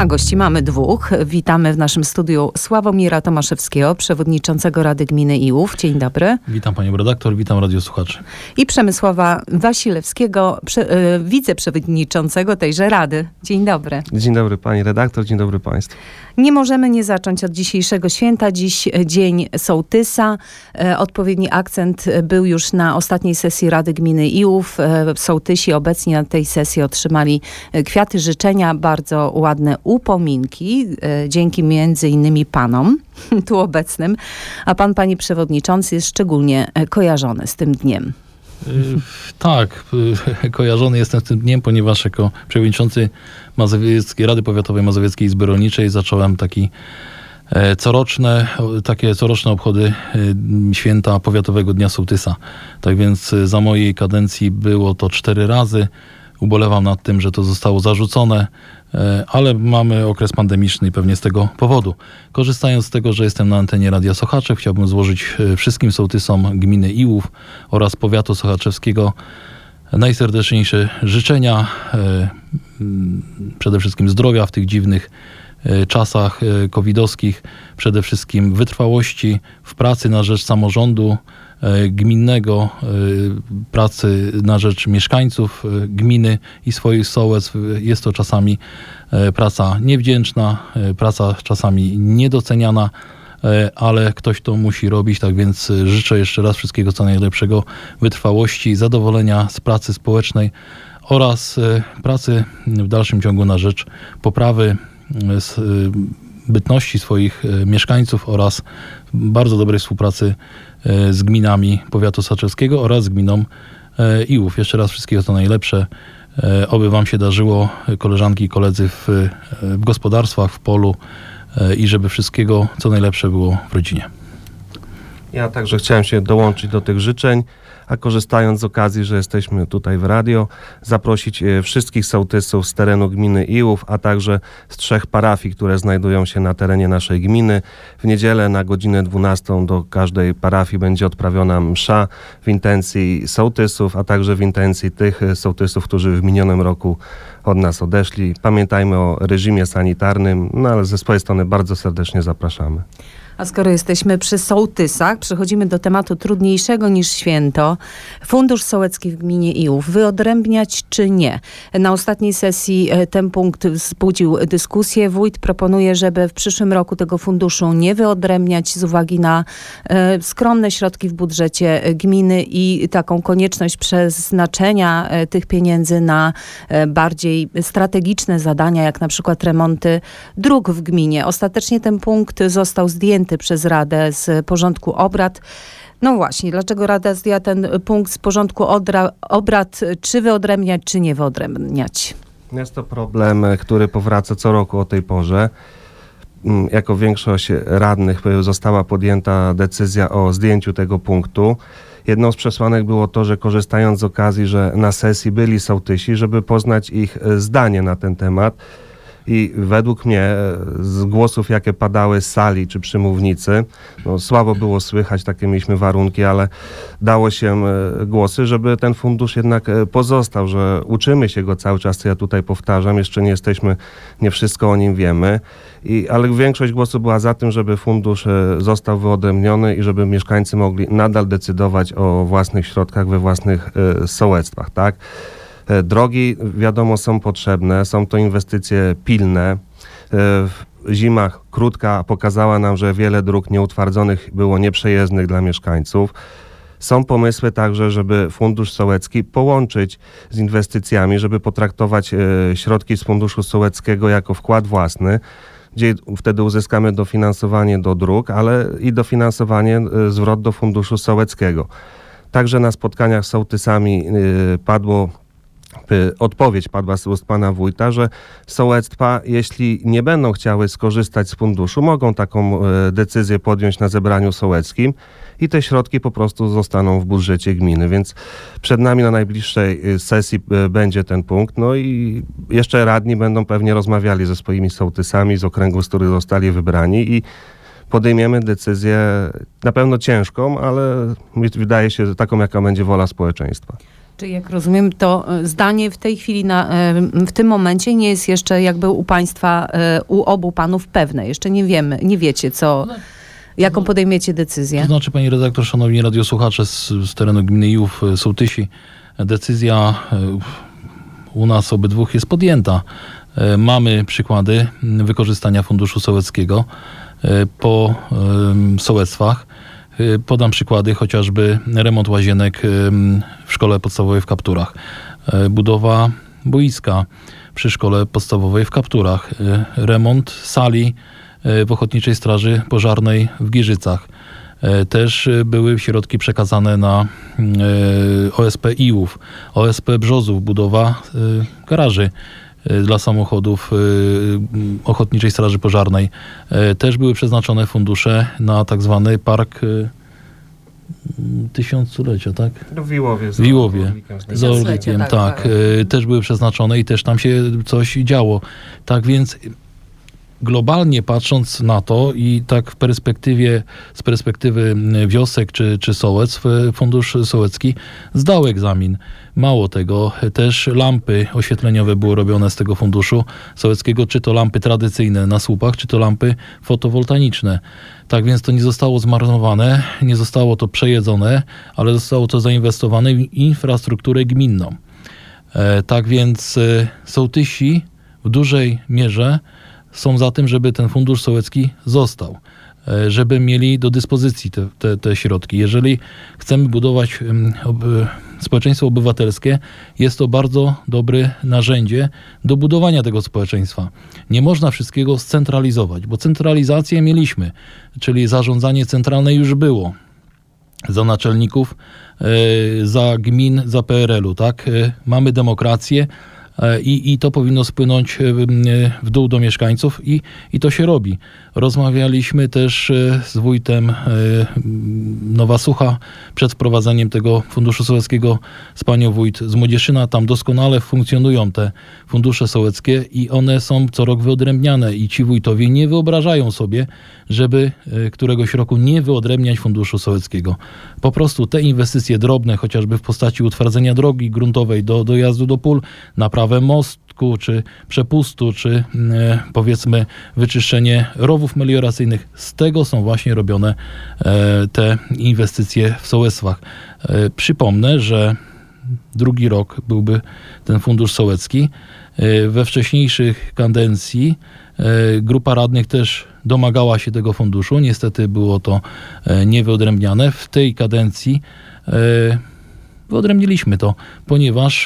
A gości mamy dwóch. Witamy w naszym studiu Sławomira Tomaszewskiego, przewodniczącego Rady Gminy Iłów. Dzień dobry. Witam panią redaktor, witam radiosłuchaczy. I Przemysława Wasilewskiego, wiceprzewodniczącego tejże Rady. Dzień dobry. Dzień dobry pani redaktor, dzień dobry państwu. Nie możemy nie zacząć od dzisiejszego święta. Dziś Dzień Sołtysa. Odpowiedni akcent był już na ostatniej sesji Rady Gminy Iłów. Sołtysi obecni na tej sesji otrzymali kwiaty życzenia, bardzo ładne upominki, dzięki między innymi panom tu obecnym. A pan, panie przewodniczący, jest szczególnie kojarzony z tym dniem. Tak, kojarzony jestem z tym dniem, ponieważ jako przewodniczący Rady Powiatowej Mazowieckiej Izby Rolniczej zacząłem takie coroczne obchody święta Powiatowego Dnia Sołtysa. Tak więc za mojej kadencji było to 4 razy. Ubolewam nad tym, że to zostało zarzucone, ale mamy okres pandemiczny i pewnie z tego powodu. Korzystając z tego, że jestem na antenie Radia Sochaczew, chciałbym złożyć wszystkim sołtysom gminy Iłów oraz powiatu sochaczewskiego najserdeczniejsze życzenia, przede wszystkim zdrowia w tych dziwnych czasach covidowskich, przede wszystkim wytrwałości w pracy na rzecz samorządu gminnego, pracy na rzecz mieszkańców gminy i swoich sołectw. Jest to czasami praca niewdzięczna, praca czasami niedoceniana, ale ktoś to musi robić, tak więc życzę jeszcze raz wszystkiego co najlepszego, wytrwałości, zadowolenia z pracy społecznej oraz pracy w dalszym ciągu na rzecz poprawy bytności swoich mieszkańców oraz bardzo dobrej współpracy z gminami powiatu sochaczewskiego oraz z gminą Iłów. Jeszcze raz wszystkiego co najlepsze. Oby wam się darzyło, koleżanki i koledzy w gospodarstwach, w polu i żeby wszystkiego co najlepsze było w rodzinie. Ja także chciałem się dołączyć do tych życzeń, a korzystając z okazji, że jesteśmy tutaj w radio, zaprosić wszystkich sołtysów z terenu gminy Iłów, a także z 3 parafii, które znajdują się na terenie naszej gminy. W niedzielę na godzinę 12 do każdej parafii będzie odprawiona msza w intencji sołtysów, a także w intencji tych sołtysów, którzy w minionym roku od nas odeszli. Pamiętajmy o reżimie sanitarnym, ale ze swojej strony bardzo serdecznie zapraszamy. A skoro jesteśmy przy sołtysach, przechodzimy do tematu trudniejszego niż święto. Fundusz sołecki w gminie Iłów. Wyodrębniać czy nie? Na ostatniej sesji ten punkt wzbudził dyskusję. Wójt proponuje, żeby w przyszłym roku tego funduszu nie wyodrębniać z uwagi na skromne środki w budżecie gminy i taką konieczność przeznaczenia tych pieniędzy na bardziej strategiczne zadania, jak na przykład remonty dróg w gminie. Ostatecznie ten punkt został zdjęty przez Radę z porządku obrad. No właśnie, dlaczego Rada zdjęła ten punkt z porządku obrad, czy wyodrębniać, czy nie wyodrębniać? Jest to problem, który powraca co roku o tej porze. Jako większość radnych została podjęta decyzja o zdjęciu tego punktu. Jedną z przesłanek było to, że korzystając z okazji, że na sesji byli sołtysi, żeby poznać ich zdanie na ten temat. I według mnie z głosów, jakie padały z sali czy przy mównicy, słabo było słychać, takie mieliśmy warunki, ale dało się głosy, żeby ten fundusz jednak pozostał, że uczymy się go cały czas, co ja tutaj powtarzam, jeszcze nie wszystko o nim wiemy, ale większość głosów była za tym, żeby fundusz został wyodrębniony i żeby mieszkańcy mogli nadal decydować o własnych środkach we własnych sołectwach, tak? Drogi, wiadomo, są potrzebne, są to inwestycje pilne. Zima krótka pokazała nam, że wiele dróg nieutwardzonych było nieprzejezdnych dla mieszkańców. Są pomysły także, żeby fundusz sołecki połączyć z inwestycjami, żeby potraktować środki z funduszu sołeckiego jako wkład własny, gdzie wtedy uzyskamy dofinansowanie do dróg, ale i dofinansowanie, zwrot do funduszu sołeckiego. Także na spotkaniach z sołtysami odpowiedź padła z ust pana wójta, że sołectwa, jeśli nie będą chciały skorzystać z funduszu, mogą taką decyzję podjąć na zebraniu sołeckim i te środki po prostu zostaną w budżecie gminy. Więc przed nami na najbliższej sesji będzie ten punkt. No i jeszcze radni będą pewnie rozmawiali ze swoimi sołtysami z okręgu, z których zostali wybrani i podejmiemy decyzję na pewno ciężką, ale wydaje się taką, jaka będzie wola społeczeństwa. Czyli jak rozumiem, to zdanie w tej chwili, w tym momencie nie jest jeszcze jakby u państwa, u obu panów pewne. Jeszcze nie wiemy, nie wiecie, jaką podejmiecie decyzję. To znaczy, pani redaktor, szanowni radiosłuchacze z terenu gminy Iłów, sołtysi, decyzja u nas obydwóch jest podjęta. Mamy przykłady wykorzystania funduszu sołeckiego po sołectwach. Podam przykłady, chociażby remont łazienek w szkole podstawowej w Kapturach, budowa boiska przy szkole podstawowej w Kapturach, remont sali w Ochotniczej Straży Pożarnej w Giżycach. Też były środki przekazane na OSP Iłów, OSP Brzozów, budowa garaży dla samochodów Ochotniczej Straży Pożarnej. Też były przeznaczone fundusze na tak zwany park tysiąclecia, tak? W Iłowie. W Iłowie. Z Orlikiem, tak, tak. tak. Też były przeznaczone i też tam się coś działo. Tak więc globalnie patrząc na to i tak z perspektywy wiosek czy sołectw, Fundusz Sołecki zdał egzamin. Mało tego, też lampy oświetleniowe były robione z tego Funduszu Sołeckiego, czy to lampy tradycyjne na słupach, czy to lampy fotowoltaiczne. Tak więc to nie zostało zmarnowane, nie zostało to przejedzone, ale zostało to zainwestowane w infrastrukturę gminną. Tak więc sołtysi w dużej mierze są za tym, żeby ten Fundusz Sołecki został, żeby mieli do dyspozycji te środki. Jeżeli chcemy budować społeczeństwo obywatelskie, jest to bardzo dobre narzędzie do budowania tego społeczeństwa. Nie można wszystkiego scentralizować, bo centralizację mieliśmy, czyli zarządzanie centralne już było. Za naczelników, za gmin, za PRL-u, tak? Mamy demokrację, i to powinno spłynąć w dół do mieszkańców i to się robi. Rozmawialiśmy też z wójtem Nowa Sucha przed wprowadzeniem tego Funduszu Sołeckiego z panią wójt z Młodzieszyna. Tam doskonale funkcjonują te fundusze sołeckie i one są co rok wyodrębniane i ci wójtowie nie wyobrażają sobie, żeby któregoś roku nie wyodrębniać Funduszu Sołeckiego. Po prostu te inwestycje drobne, chociażby w postaci utwardzenia drogi gruntowej do dojazdu do pól, naprawę mostku, czy przepustu, czy powiedzmy wyczyszczenie rowów melioracyjnych, z tego są właśnie robione te inwestycje w sołectwach. Przypomnę, że drugi rok byłby ten Fundusz Sołecki. We wcześniejszych kadencji grupa radnych też domagała się tego funduszu. Niestety było to niewyodrębniane. W tej kadencji wyodrębniliśmy to, ponieważ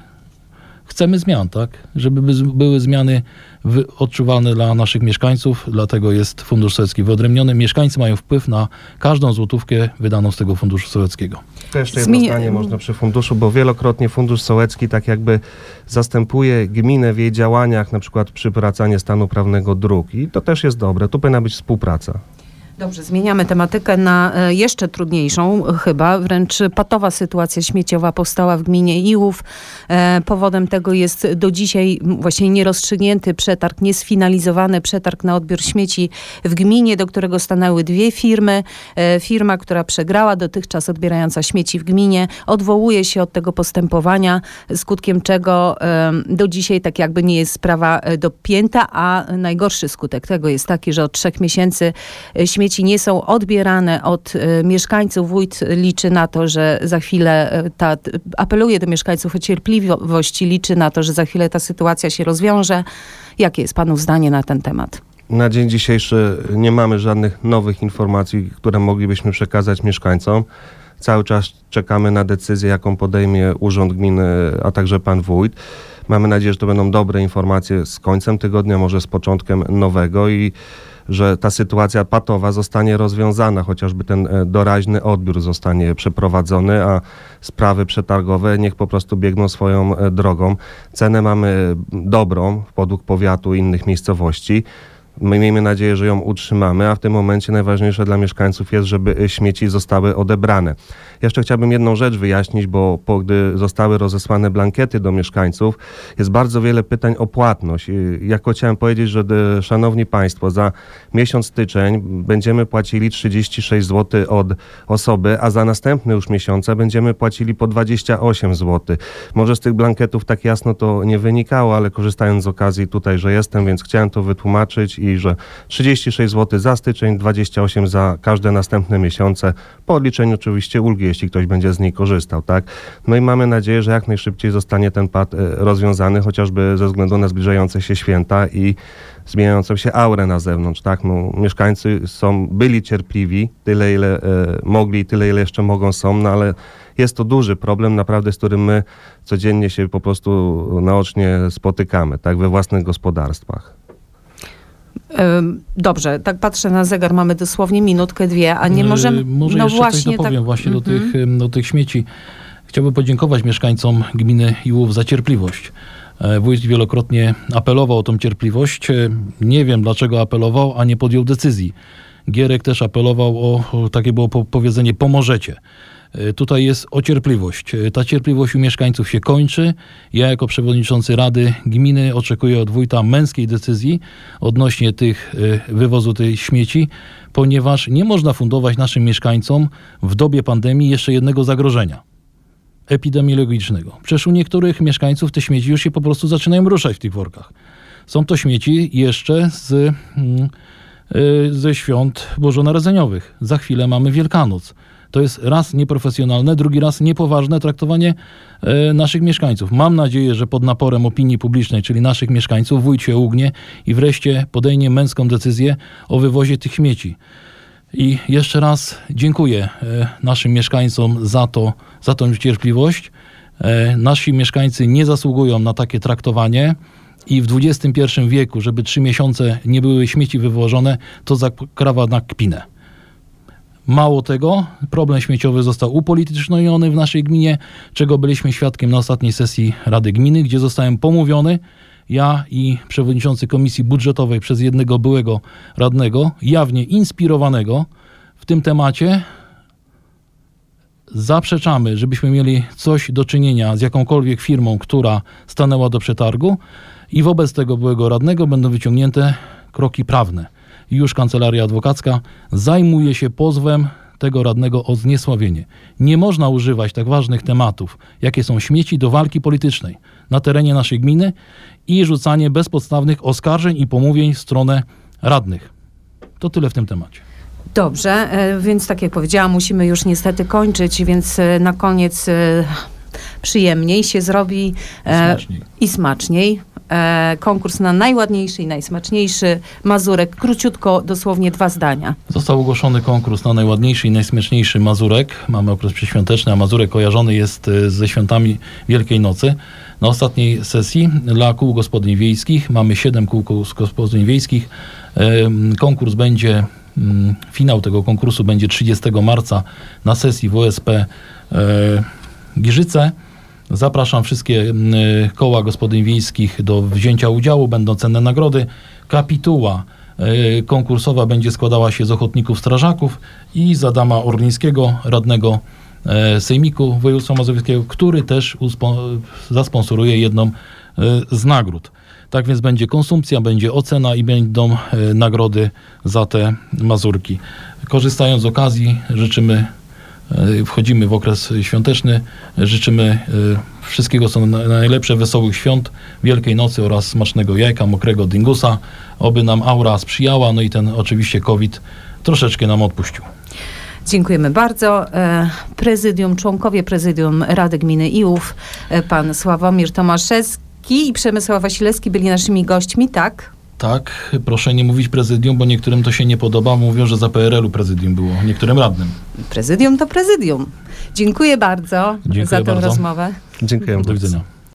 chcemy zmian, tak? Żeby były zmiany odczuwalne dla naszych mieszkańców, dlatego jest Fundusz Sołecki wyodrębniony. Mieszkańcy mają wpływ na każdą złotówkę wydaną z tego Funduszu Sołeckiego. To jeszcze jedno zdanie można przy funduszu, bo wielokrotnie Fundusz Sołecki tak jakby zastępuje gminę w jej działaniach, na przykład przywracanie stanu prawnego dróg i to też jest dobre. Tu powinna być współpraca. Dobrze, zmieniamy tematykę na jeszcze trudniejszą, chyba wręcz patowa sytuacja śmieciowa powstała w gminie Iłów. Powodem tego jest do dzisiaj właśnie nierozstrzygnięty przetarg, niesfinalizowany przetarg na odbiór śmieci w gminie, do którego stanęły dwie firmy. Firma, która przegrała dotychczas odbierająca śmieci w gminie, odwołuje się od tego postępowania, skutkiem czego do dzisiaj tak jakby nie jest sprawa dopięta, a najgorszy skutek tego jest taki, że od 3 miesięcy śmieci nie są odbierane od mieszkańców. Wójt liczy na to, że za chwilę apeluje do mieszkańców o cierpliwość i liczy na to, że za chwilę ta sytuacja się rozwiąże. Jakie jest panów zdanie na ten temat? Na dzień dzisiejszy nie mamy żadnych nowych informacji, które moglibyśmy przekazać mieszkańcom. Cały czas czekamy na decyzję, jaką podejmie Urząd Gminy, a także pan wójt. Mamy nadzieję, że to będą dobre informacje z końcem tygodnia, może z początkiem nowego i że ta sytuacja patowa zostanie rozwiązana, chociażby ten doraźny odbiór zostanie przeprowadzony, a sprawy przetargowe niech po prostu biegną swoją drogą. Cenę mamy dobrą, podług powiatu i innych miejscowości. My miejmy nadzieję, że ją utrzymamy, a w tym momencie najważniejsze dla mieszkańców jest, żeby śmieci zostały odebrane. Jeszcze chciałbym jedną rzecz wyjaśnić, bo gdy zostały rozesłane blankiety do mieszkańców, jest bardzo wiele pytań o płatność. Jako chciałem powiedzieć, że szanowni państwo, za miesiąc styczeń będziemy płacili 36 zł od osoby, a za następne już miesiące będziemy płacili po 28 zł. Może z tych blankietów tak jasno to nie wynikało, ale korzystając z okazji tutaj, że jestem, więc chciałem to wytłumaczyć i że 36 zł za styczeń, 28 za każde następne miesiące, po odliczeniu oczywiście ulgi, jeśli ktoś będzie z niej korzystał, tak? No i mamy nadzieję, że jak najszybciej zostanie ten pad rozwiązany, chociażby ze względu na zbliżające się święta i zmieniającą się aurę na zewnątrz, tak? No, mieszkańcy byli cierpliwi, tyle ile mogli, tyle ile jeszcze mogą są, no ale jest to duży problem naprawdę, z którym my codziennie się po prostu naocznie spotykamy, tak? We własnych gospodarstwach. Dobrze, tak patrzę na zegar, mamy dosłownie minutkę, dwie, a nie możemy... Może no jeszcze właśnie coś dopowiem tak... właśnie do tych śmieci. Chciałbym podziękować mieszkańcom gminy Iłów za cierpliwość. Wójt wielokrotnie apelował o tą cierpliwość. Nie wiem, dlaczego apelował, a nie podjął decyzji. Gierek też apelował takie było powiedzenie, pomożecie. Tutaj jest o cierpliwość. Ta cierpliwość u mieszkańców się kończy. Ja jako przewodniczący Rady Gminy oczekuję od wójta męskiej decyzji odnośnie wywozu tych śmieci, ponieważ nie można fundować naszym mieszkańcom w dobie pandemii jeszcze jednego zagrożenia epidemiologicznego. Przecież u niektórych mieszkańców te śmieci już się po prostu zaczynają ruszać w tych workach. Są to śmieci jeszcze ze świąt bożonarodzeniowych. Za chwilę mamy Wielkanoc. To jest raz nieprofesjonalne, drugi raz niepoważne traktowanie naszych mieszkańców. Mam nadzieję, że pod naporem opinii publicznej, czyli naszych mieszkańców, wójt się ugnie i wreszcie podejmie męską decyzję o wywozie tych śmieci. I jeszcze raz dziękuję naszym mieszkańcom za tą cierpliwość. Nasi mieszkańcy nie zasługują na takie traktowanie i w XXI wieku, żeby 3 miesiące nie były śmieci wywożone, to zakrawa na kpinę. Mało tego, problem śmieciowy został upolityczniony w naszej gminie, czego byliśmy świadkiem na ostatniej sesji Rady Gminy, gdzie zostałem pomówiony, ja i przewodniczący Komisji Budżetowej przez jednego byłego radnego, jawnie inspirowanego w tym temacie, zaprzeczamy, żebyśmy mieli coś do czynienia z jakąkolwiek firmą, która stanęła do przetargu i wobec tego byłego radnego będą wyciągnięte kroki prawne. I już Kancelaria Adwokacka zajmuje się pozwem tego radnego o zniesławienie. Nie można używać tak ważnych tematów, jakie są śmieci, do walki politycznej na terenie naszej gminy i rzucanie bezpodstawnych oskarżeń i pomówień w stronę radnych. To tyle w tym temacie. Dobrze, więc tak jak powiedziałam, musimy już niestety kończyć, więc na koniec przyjemniej się zrobi i smaczniej. Konkurs na najładniejszy i najsmaczniejszy mazurek. Króciutko, dosłownie 2 zdania. Został ogłoszony konkurs na najładniejszy i najsmaczniejszy mazurek. Mamy okres przedświąteczny, a mazurek kojarzony jest ze świętami Wielkiej Nocy. Na ostatniej sesji dla kół gospodyń wiejskich, mamy 7 kół gospodyń wiejskich. Konkurs będzie, finał tego konkursu będzie 30 marca na sesji w OSP Giżyce. Zapraszam wszystkie koła gospodyń wiejskich do wzięcia udziału. Będą cenne nagrody. Kapituła konkursowa będzie składała się z ochotników strażaków i z Adama Orlińskiego, radnego Sejmiku Województwa Mazowieckiego, który też zasponsoruje jedną z nagród. Tak więc będzie konsumpcja, będzie ocena i będą nagrody za te mazurki. Korzystając z okazji, wchodzimy w okres świąteczny. Życzymy wszystkiego, co najlepsze, wesołych świąt, Wielkiej Nocy oraz smacznego jajka, mokrego dingusa. Oby nam aura sprzyjała, no i ten oczywiście COVID troszeczkę nam odpuścił. Dziękujemy bardzo. Prezydium, członkowie Prezydium Rady Gminy Iłów, pan Sławomir Tomaszewski i Przemysław Wasilewski byli naszymi gośćmi, tak? Tak, proszę nie mówić prezydium, bo niektórym to się nie podoba. Mówią, że za PRL-u prezydium było, niektórym radnym. Prezydium to prezydium. Dziękuję bardzo za tę rozmowę. Dziękuję. Do widzenia.